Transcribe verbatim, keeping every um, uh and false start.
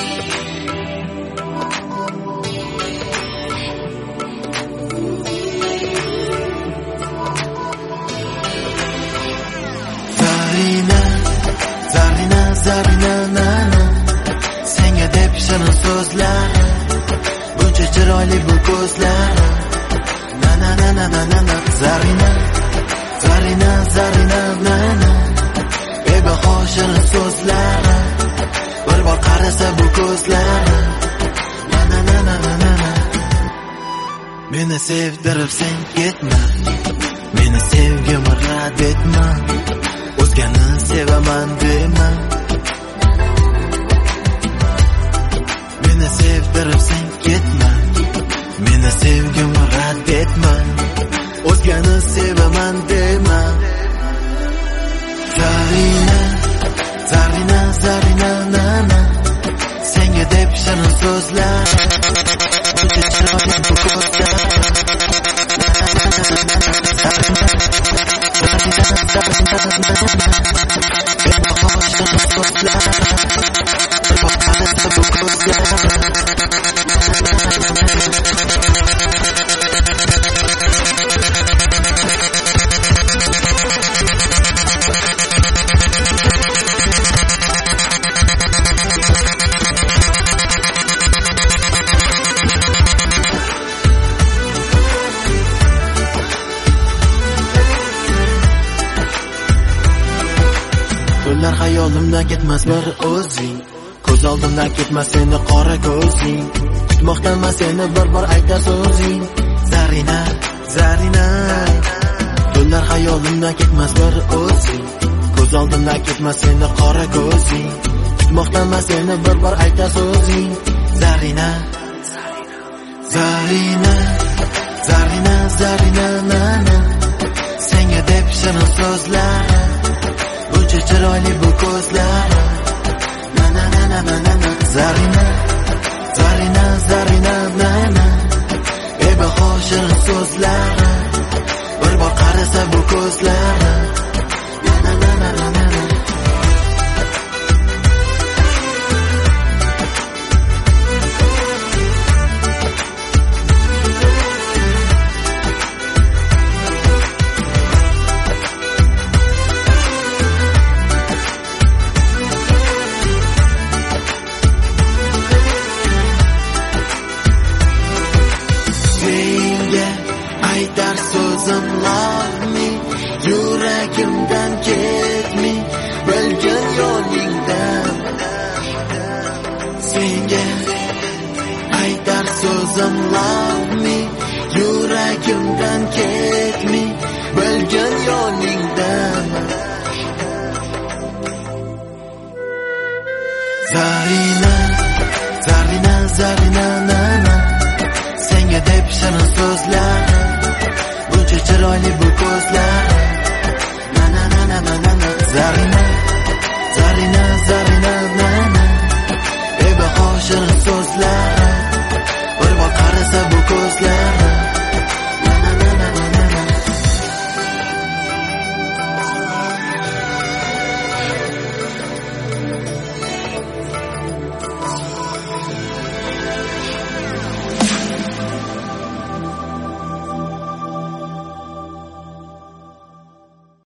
Zarina, Zarina, nana senga deb shirin so'zlar, buncha chiroyli bu ko'zlar. Nana, nana, nana, nana Zarina, Zarina, Zarina, nana bebaho shirin so'zlar, bir bor qarasa bu ko'zlar. Nana, nana, nana, nana meni sevdirib sen ketma, meni sevgimni rad etma, o'zgani sevaman dema. Meni sevdirib sen ketma, meni sevgimni rad etma, o'zgani sevaman dema. Zarina, Zarina, Zarina, nana senga deb shirin so'zlar, buncha chiroyli bu ko'zlar. Tunlar xayolimdan ketmas bir o'zing, ko'z oldimdan ketmas seni qora ko'zing, kutmoqdaman seni bir bor aytar so'zing. Zarina, Zarina tunlar xayolimdan ketmas bir o'zing, ko'z oldimdan ketmas seni qora ko'zing, kutmoqdaman seni bir bor aytar so'zing. Zarina, Zarina, Zarina, Zarina, nana senga deb shirin so'zlar, buncha chiroyli bu ko'zlar. Nana, nana, nana, nana Zarina, Zarina, Zarina, nana bebaho shirin so'zlar, bir bor qarasa bu ko'zlar. Nana, nana, nana, nana aytar so'zim love me, yuragimdan ketme, bilgin yo'lingdan. Senga aytar so'zim love me, yuragimdan ketme, bilgin yo'lingdan. Zarina, Zarina, Zarina, nana senga deb shirin so'zlar, buncha chiroyli bu ko'zlar. Nana, nana, nana, nana Zarina, Zarina,